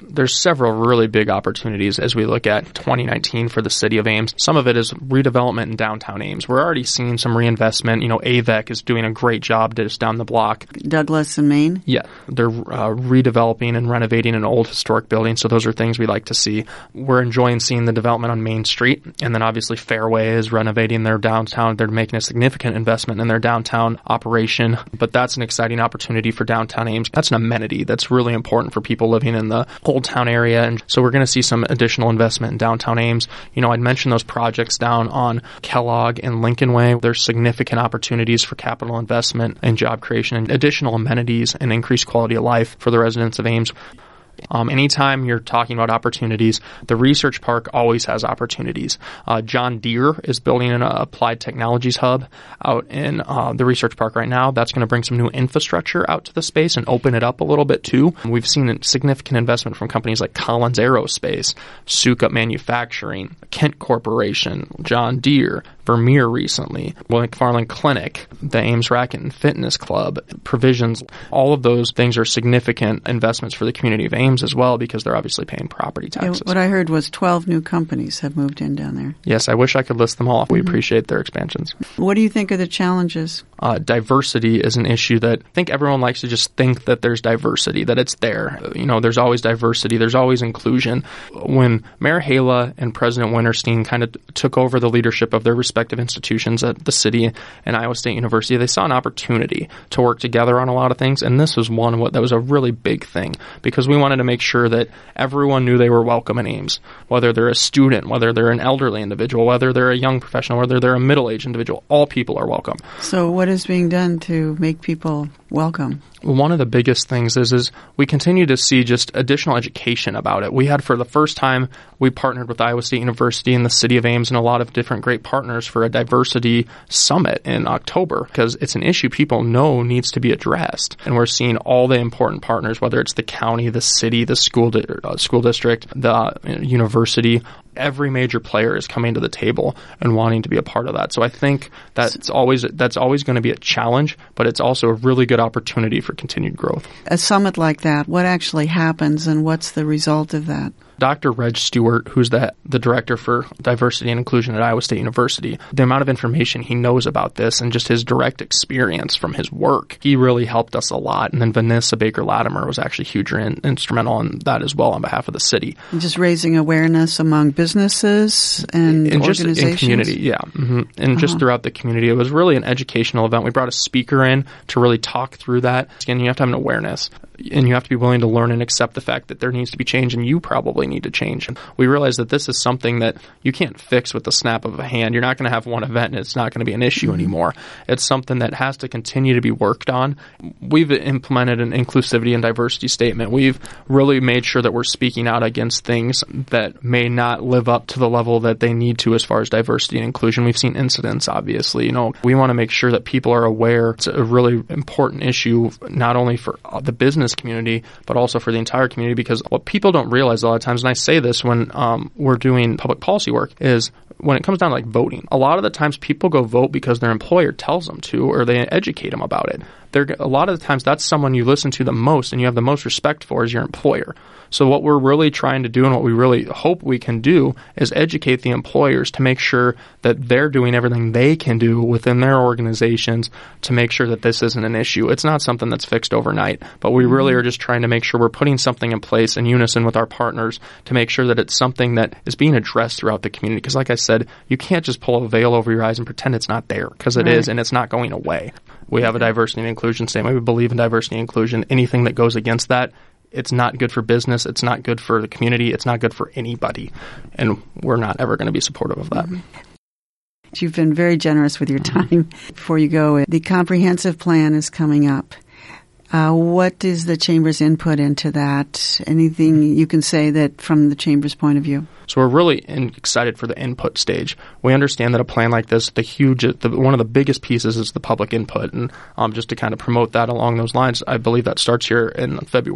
there's several really big opportunities as we look at twenty nineteen for the city of Ames. Some of it is redevelopment in downtown Ames. We're already seeing some reinvestment. You know, A V E C is doing a great job just down the block. Douglas and Maine? Yeah. They're uh, redeveloping and renovating an old historic building, so those are things we like to see. We're enjoying seeing the development on Main Street, and then obviously Fairway is renovating their downtown. They're making a significant investment in their downtown operation, but that's an exciting opportunity for downtown Ames. That's an amenity that's really important for people living in the Old Town area, and so we're going to see some additional investment in downtown Ames. You know, I'd mentioned those projects down on Kellogg and Lincoln Way. There's significant opportunities for capital investment and job creation and additional amenities and increased quality of life for the residents of Ames. Um, anytime you're talking about opportunities, the research park always has opportunities. Uh, John Deere is building an uh, applied technologies hub out in uh, the research park right now. That's going to bring some new infrastructure out to the space and open it up a little bit too. We've seen significant investment from companies like Collins Aerospace, Sukup Manufacturing, Kent Corporation, John Deere, Vermeer recently, McFarland Clinic, the Ames Racket and Fitness Club, Provisions. All of those things are significant investments for the community of Ames as well because they're obviously paying property taxes. Yeah, what I heard was twelve new companies have moved in down there. Yes, I wish I could list them all. We mm-hmm. appreciate their expansions. What do you think are the challenges? Uh, diversity is an issue that I think everyone likes to just think that there's diversity, that it's there. You know, there's always diversity. There's always inclusion. When Mayor Hala and President Winterstein kind of t- took over the leadership of their respective institutions at the city and Iowa State University, they saw an opportunity to work together on a lot of things, and this was one what that was a really big thing because we wanted to make sure that everyone knew they were welcome in Ames, whether they're a student, whether they're an elderly individual, whether they're a young professional, whether they're a middle-aged individual. All people are welcome. So what is being done to make people welcome? One of the biggest things is is we continue to see just additional education about it. We had for the first time, we partnered with Iowa State University and the city of Ames and a lot of different great partners for a diversity summit in October because it's an issue people know needs to be addressed. And we're seeing all the important partners, whether it's the county, the city, the school di- uh, school district, the uh, university. Every major player is coming to the table and wanting to be a part of that. So I think that's always that's always going to be a challenge, but it's also a really good opportunity for continued growth. A summit like that, what actually happens and what's the result of that? Doctor Reg Stewart, who's the the director for diversity and inclusion at Iowa State University, the amount of information he knows about this and just his direct experience from his work, he really helped us a lot. And then Vanessa Baker Latimer was actually huge and instrumental in that as well on behalf of the city. And just raising awareness among businesses and, and organizations? Just in community, yeah. Mm-hmm. And uh-huh. just throughout the community. It was really an educational event. We brought a speaker in to really talk through that. Again, you have to have an awareness. And you have to be willing to learn and accept the fact that there needs to be change and you probably need to change. And we realize that this is something that you can't fix with the snap of a hand. You're not going to have one event and it's not going to be an issue mm-hmm. anymore. It's something that has to continue to be worked on. We've implemented an inclusivity and diversity statement. We've really made sure that we're speaking out against things that may not live up to the level that they need to as far as diversity and inclusion. We've seen incidents, obviously. You know, we want to make sure that people are aware. It's a really important issue, not only for the business community, but also for the entire community, because what people don't realize a lot of times, and I say this when um, we're doing public policy work, is when it comes down to like voting, a lot of the times people go vote because their employer tells them to or they educate them about it. They're, a lot of the times that's someone you listen to the most and you have the most respect for is your employer. So what we're really trying to do and what we really hope we can do is educate the employers to make sure that they're doing everything they can do within their organizations to make sure that this isn't an issue. It's not something that's fixed overnight, but we really are just trying to make sure we're putting something in place in unison with our partners to make sure that it's something that is being addressed throughout the community. Because like I said, you can't just pull a veil over your eyes and pretend it's not there, because it right. is, and it's not going away. We have a diversity and inclusion statement. We believe in diversity and inclusion. Anything that goes against that, it's not good for business. It's not good for the community. It's not good for anybody. And we're not ever going to be supportive of that. You've been very generous with your time. Before you go, the comprehensive plan is coming up. Uh, what is the Chamber's input into that? Anything you can say that from the Chamber's point of view? So we're really in, excited for the input stage. We understand that a plan like this, the huge, the, one of the biggest pieces is the public input. And um, just to kind of promote that along those lines, I believe that starts here in February.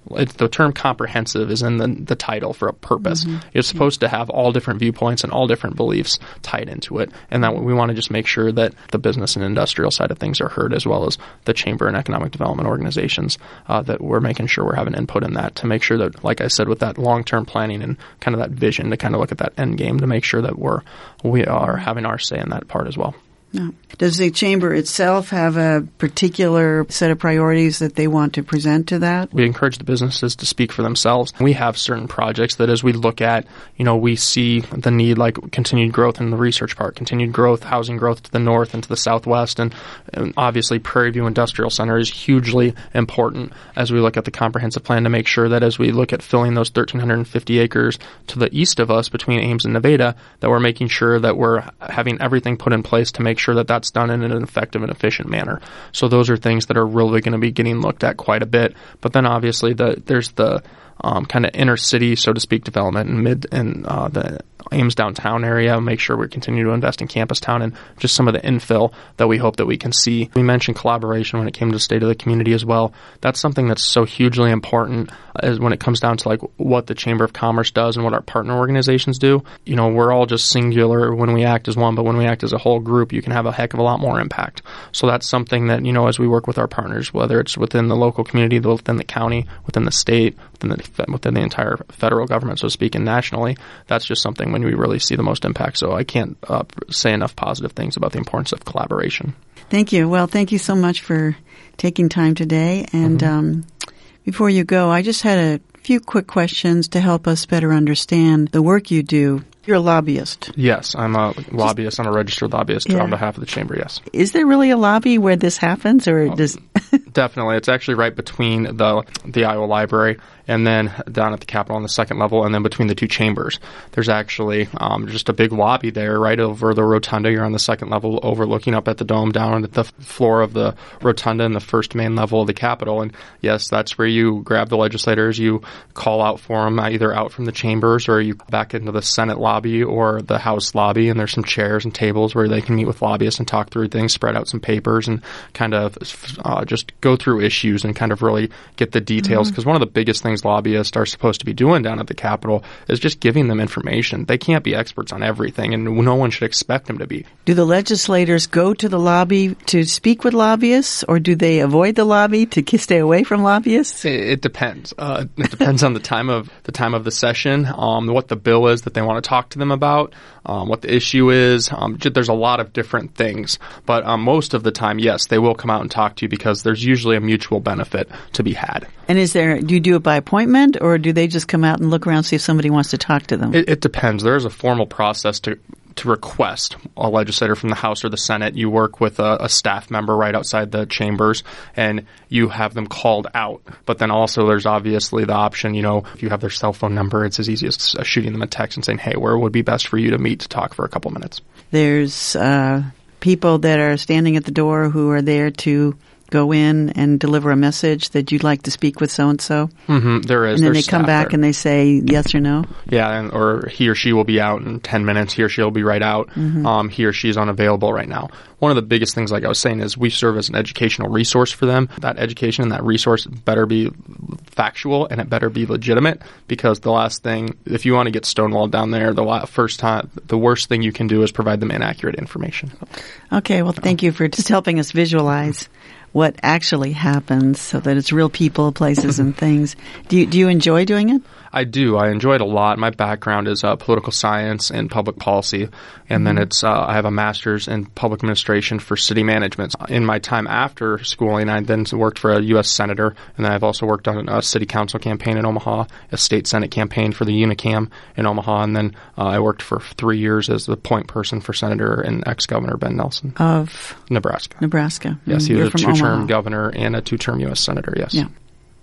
It's, the term comprehensive is in the, the title for a purpose. Mm-hmm. It's supposed to have all different viewpoints and all different beliefs tied into it. And that we want to just make sure that the business and industrial side of things are heard, as well as the chamber and economic development organizations, uh, that we're making sure we're having input in that to make sure that, like I said, with that long-term planning and kind of that vision to kind of look at that end game to make sure that we're, we are having our say in that part as well. No. Does the chamber itself have a particular set of priorities that they want to present to that? We encourage the businesses to speak for themselves. We have certain projects that as we look at, you know, we see the need, like continued growth in the research park, continued growth, housing growth to the north and to the southwest, and, and obviously Prairie View Industrial Center is hugely important as we look at the comprehensive plan to make sure that as we look at filling those one thousand three hundred fifty acres to the east of us between Ames and Nevada, that we're making sure that we're having everything put in place to make sure that that's done in an effective and efficient manner. So those are things that are really going to be getting looked at quite a bit. But then obviously the, there's the um, kind of inner city, so to speak, development in mid and uh, the Ames downtown area. Make sure we continue to invest in Campus Town and just some of the infill that we hope that we can see. We mentioned collaboration when it came to state of the community as well. That's something that's so hugely important as when it comes down to like what the Chamber of Commerce does and what our partner organizations do. You know, we're all just singular when we act as one, but when we act as a whole group, you can have a heck of a lot more impact. So that's something that, you know, as we work with our partners, whether it's within the local community, within the county, within the state, within the within the entire federal government, so to speak, and nationally, that's just something when we really see the most impact. So I can't uh, say enough positive things about the importance of collaboration. Thank you. Well, thank you so much for taking time today. And mm-hmm. um, before you go, I just had a few quick questions to help us better understand the work you do. You're a lobbyist. Yes, I'm a lobbyist. I'm a registered lobbyist yeah. on behalf of the chamber, yes. Is there really a lobby where this happens, or oh, does... Definitely. It's actually right between the the Iowa Library and then down at the Capitol on the second level, and then between the two chambers. There's actually um, just a big lobby there right over the rotunda. You're on the second level overlooking up at the dome, down at the floor of the rotunda and the first main level of the Capitol. And yes, that's where you grab the legislators, you call out for them, either out from the chambers or you back into the Senate lobby or the House lobby, and there's some chairs and tables where they can meet with lobbyists and talk through things, spread out some papers, and kind of uh, just go through issues and kind of really get the details. Because mm-hmm. one of the biggest things lobbyists are supposed to be doing down at the Capitol is just giving them information. They can't be experts on everything, and no one should expect them to be. Do the legislators go to the lobby to speak with lobbyists, or do they avoid the lobby to stay away from lobbyists? It, it depends. Uh, it depends on the time of the time of the session, um, what the bill is that they want to talk to them about, um, what the issue is. Um, there's a lot of different things, but um, most of the time, yes, they will come out and talk to you because there's usually a mutual benefit to be had. And is there? Do you do it by appointment, or do they just come out and look around and see if somebody wants to talk to them? It, it depends. There is a formal process to to request a legislator from the House or the Senate. You work with a, a staff member right outside the chambers, and you have them called out. But then also there's obviously the option, you know, if you have their cell phone number, it's as easy as shooting them a text and saying, hey, where would be best for you to meet to talk for a couple minutes? There's uh, people that are standing at the door who are there to go in and deliver a message that you'd like to speak with so-and-so? Mm-hmm, there is. And then There's they come back there. and they say yes or no? Yeah, and, or he or she will be out in ten minutes. He or she will be right out. Mm-hmm. Um, he or she is unavailable right now. One of the biggest things, like I was saying, is we serve as an educational resource for them. That education and that resource better be factual and it better be legitimate, because the last thing, if you want to get stonewalled down there, the first time, the worst thing you can do is provide them inaccurate information. Okay, well, thank you for just helping us visualize what actually happens so that it's real people, places, and things. Do you, do you enjoy doing it? I do. I enjoy it a lot. My background is uh, political science and public policy, and mm-hmm. then it's uh, I have a master's in public administration for city management. In my time after schooling, I then worked for a U S senator, and then I've also worked on a city council campaign in Omaha, a state senate campaign for the UNICAM in Omaha, and then uh, I worked for three years as the point person for Senator and ex-Governor Ben Nelson. Of? Nebraska. Nebraska. Yes, he You're was a two-term Omaha. Governor and a two-term U S senator, yes. Yeah.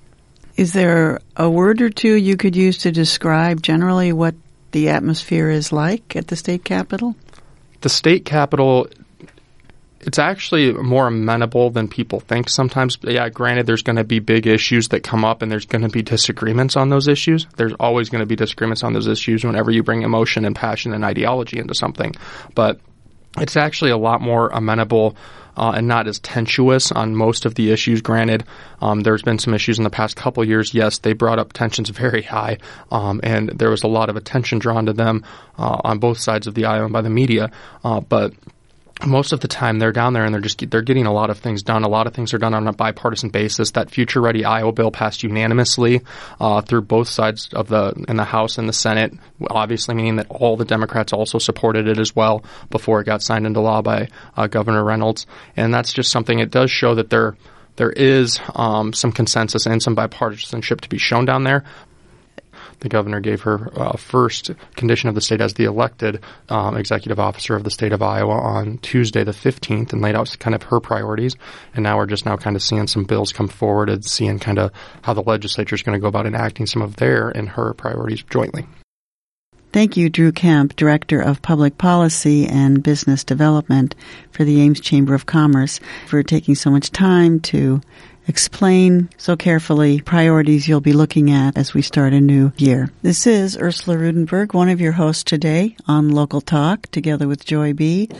Is there a word or two you could use to describe generally what the atmosphere is like at the state capitol? The state capitol, it's actually more amenable than people think sometimes. Yeah, granted, there's going to be big issues that come up, and there's going to be disagreements on those issues. There's always going to be disagreements on those issues whenever you bring emotion and passion and ideology into something. But it's actually a lot more amenable uh, and not as tenuous on most of the issues. Granted, um, there's been some issues in the past couple years. Yes, they brought up tensions very high, um, and there was a lot of attention drawn to them uh, on both sides of the aisle and by the media, uh, but most of the time they're down there and they're just they're getting a lot of things done. A lot of things are done on a bipartisan basis. That Future Ready Iowa bill passed unanimously uh, through both sides of the in the House and the Senate, obviously meaning that all the Democrats also supported it as well before it got signed into law by uh, Governor Reynolds. And that's just something, it does show that there there is um, some consensus and some bipartisanship to be shown down there. The governor gave her uh, first condition of the state as the elected um, executive officer of the state of Iowa on Tuesday the fifteenth and laid out kind of her priorities. And now we're just now kind of seeing some bills come forward and seeing kind of how the legislature is going to go about enacting some of their and her priorities jointly. Thank you, Drew Kemp, Director of Public Policy and Business Development for the Ames Chamber of Commerce, for taking so much time to explain so carefully priorities you'll be looking at as we start a new year. This is Ursula Rudenberg, one of your hosts today on Local Talk, together with Joy B.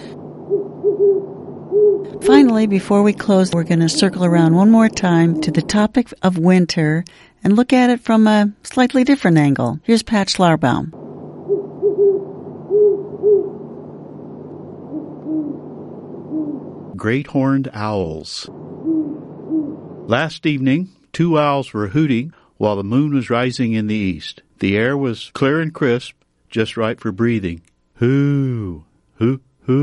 Finally, before we close, we're going to circle around one more time to the topic of winter and look at it from a slightly different angle. Here's Pat Schlarbaum. Great horned owls. Last evening, two owls were hooting while the moon was rising in the east. The air was clear and crisp, just right for breathing. Hoo, hoo,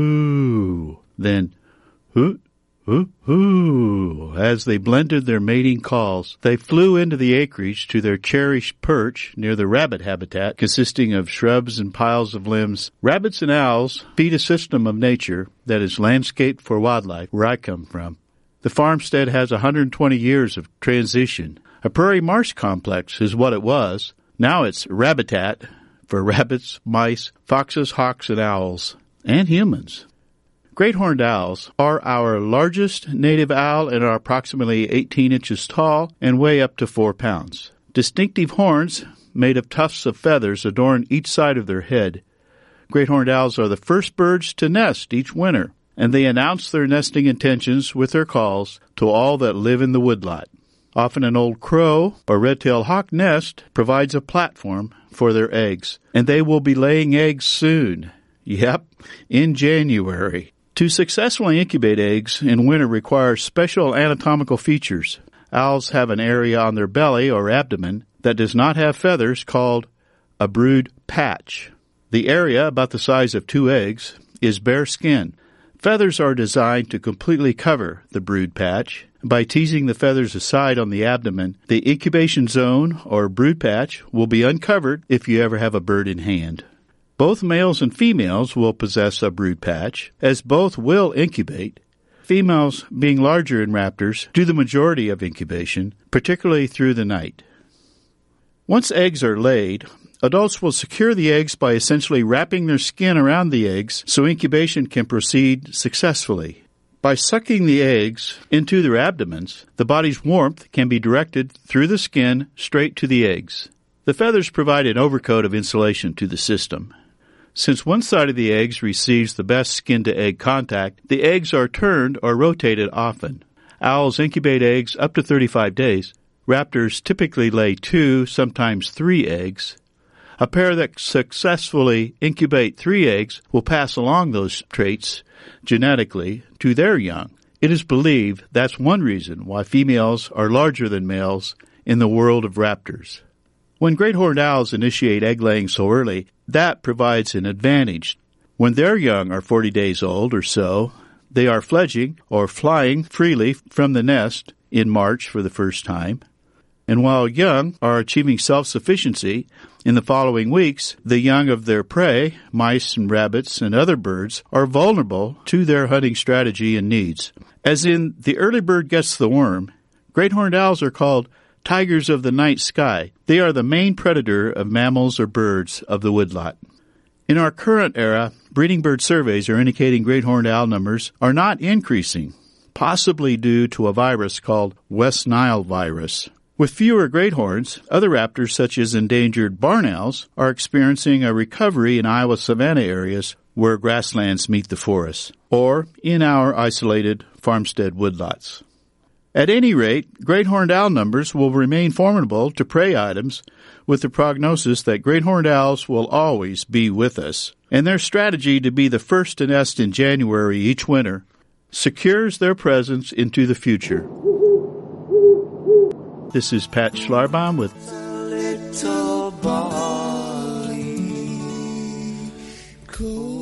hoo. Then, hoot, hoo, hoo. As they blended their mating calls, they flew into the acreage to their cherished perch near the rabbit habitat, consisting of shrubs and piles of limbs. Rabbits and owls feed a system of nature that is landscaped for wildlife, where I come from. The farmstead has one hundred twenty years of transition. A prairie marsh complex is what it was. Now it's rabbitat for rabbits, mice, foxes, hawks, and owls, and humans. Great horned owls are our largest native owl and are approximately eighteen inches tall and weigh up to four pounds. Distinctive horns made of tufts of feathers adorn each side of their head. Great horned owls are the first birds to nest each winter, and they announce their nesting intentions with their calls to all that live in the woodlot. Often an old crow or red-tailed hawk nest provides a platform for their eggs, and they will be laying eggs soon. Yep, in January. To successfully incubate eggs in winter requires special anatomical features. Owls have an area on their belly or abdomen that does not have feathers called a brood patch. The area, about the size of two eggs, is bare skin. Feathers are designed to completely cover the brood patch. By teasing the feathers aside on the abdomen, the incubation zone or brood patch will be uncovered if you ever have a bird in hand. Both males and females will possess a brood patch, as both will incubate. Females, being larger in raptors, do the majority of incubation, particularly through the night. Once eggs are laid, adults will secure the eggs by essentially wrapping their skin around the eggs so incubation can proceed successfully. By sucking the eggs into their abdomens, the body's warmth can be directed through the skin straight to the eggs. The feathers provide an overcoat of insulation to the system. Since one side of the eggs receives the best skin-to-egg contact, the eggs are turned or rotated often. Owls incubate eggs up to thirty-five days. Raptors typically lay two, sometimes three eggs. A pair that successfully incubate three eggs will pass along those traits genetically to their young. It is believed that's one reason why females are larger than males in the world of raptors. When great horned owls initiate egg-laying so early, that provides an advantage. When their young are forty days old or so, they are fledging or flying freely from the nest in March for the first time. And while young are achieving self-sufficiency, in the following weeks, the young of their prey, mice and rabbits and other birds, are vulnerable to their hunting strategy and needs. As in The Early Bird Gets the Worm, great horned owls are called tigers of the night sky. They are the main predator of mammals or birds of the woodlot. In our current era, breeding bird surveys are indicating great horned owl numbers are not increasing, possibly due to a virus called West Nile virus. With fewer great horns, other raptors such as endangered barn owls are experiencing a recovery in Iowa savanna areas where grasslands meet the forests, or in our isolated farmstead woodlots. At any rate, great horned owl numbers will remain formidable to prey items, with the prognosis that great horned owls will always be with us, and their strategy to be the first to nest in January each winter secures their presence into the future. This is Pat Schlarbaum with Little Barley Cold.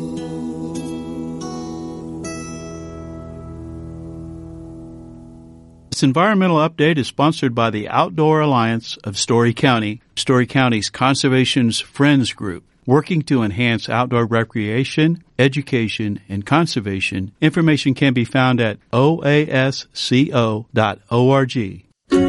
This environmental update is sponsored by the Outdoor Alliance of Story County, Story County's Conservation's Friends Group, working to enhance outdoor recreation, education, and conservation. Information can be found at O A S C O dot org.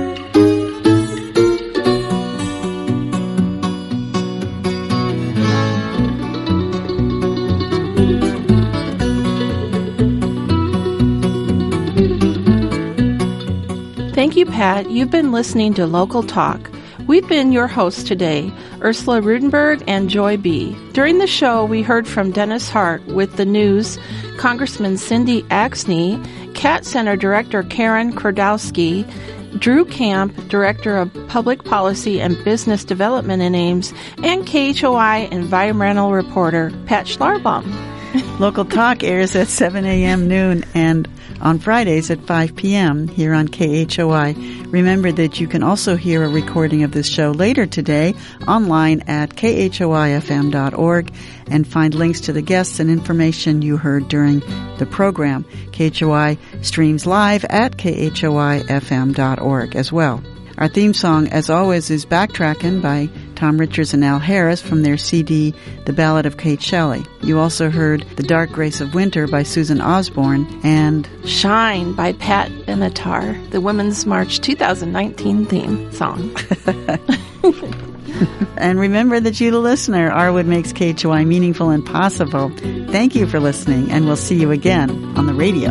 Thank you, Pat. You've been listening to Local Talk. We've been your hosts today, Ursula Rudenberg and Joy B. During the show, we heard from Dennis Hart with the news, Congressman Cindy Axne, Cat Center Director Karen Kordowski, Drew Camp, Director of Public Policy and Business Development in Ames, and K H O I environmental reporter Pat Schlarbaum. Local Talk airs at seven a.m. noon and on Fridays at five p.m. here on K H O I. Remember that you can also hear a recording of this show later today online at K H O I F M dot org and find links to the guests and information you heard during the program. K H O I streams live at K H O I F M dot org as well. Our theme song, as always, is Backtrackin' by Tom Richards and Al Harris from their C D, The Ballad of Kate Shelley. You also heard The Dark Grace of Winter by Susan Osborne and Shine by Pat Benatar, the Women's March twenty nineteen theme song. And remember that you, the listener, are what makes K H O I meaningful and possible. Thank you for listening, and we'll see you again on the radio.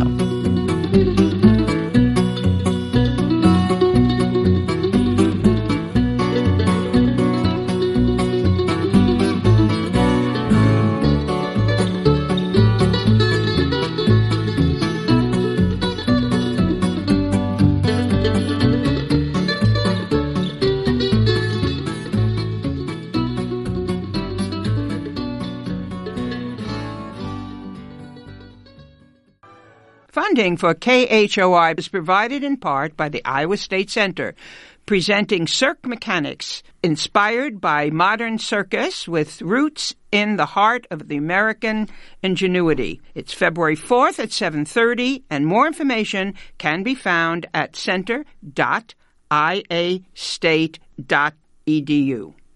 Funding for K H O I is provided in part by the Iowa State Center, presenting Cirque Mechanics, inspired by modern circus with roots in the heart of the American ingenuity. It's February fourth at seven thirty, and more information can be found at center dot i a state dot e d u.